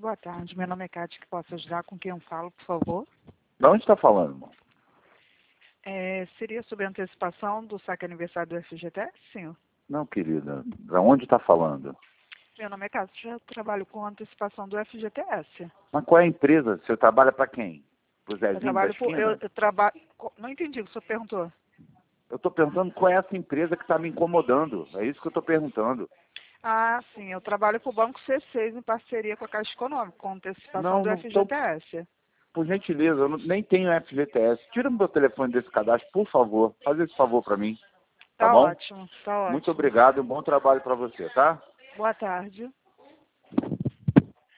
Boa tarde, meu nome é Cátia, que posso ajudar com quem eu falo, por favor? De onde está falando, irmão? Seria sobre a antecipação do saque aniversário do FGTS, senhor? Não, querida. Da onde está falando? Meu nome é Cátia, eu trabalho com antecipação do FGTS. Mas qual é a empresa? Você trabalha para quem? Pro Eu Zezinho da trabalho por... esquina? Eu trabalho... Não entendi o que o senhor perguntou. Eu estou perguntando qual é essa empresa que está me incomodando. É isso que eu estou perguntando. Ah, sim, eu trabalho com o Banco C6 em parceria com a Caixa Econômica, com antecipação Não, do não tô, FGTS. por gentileza, eu nem tenho FGTS. Tira o meu telefone desse cadastro, por favor. Faz esse favor para mim. Tá Tá bom? ótimo, tá Muito ótimo. obrigado e um bom trabalho para você, tá? Boa tarde.